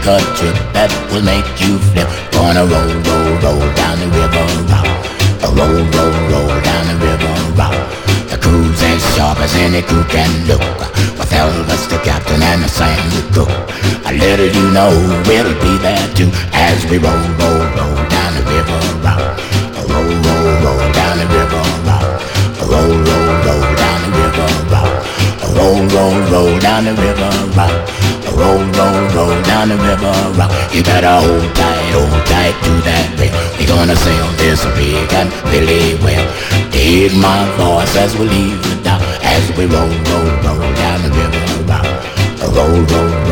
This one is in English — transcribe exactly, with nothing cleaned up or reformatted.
a trip that will make you flip. Gonna roll, roll, roll down the river rock. Roll, roll, roll down the river rock. The crew's as sharp as any crew can look. With Elvis the captain and the Sam the cook. I let you know we'll be there too as we roll, roll, roll down the river rock. Roll, roll, roll down the river rock. Roll, roll, roll down the river rock. Roll, roll, roll down the river rock. Roll, roll, roll down the river rock. You better hold tight, hold tight to that rail. We're gonna sail this big and really well. Dig my voice as we leave the dock, as we roll, roll, roll down the river rock. Roll, roll,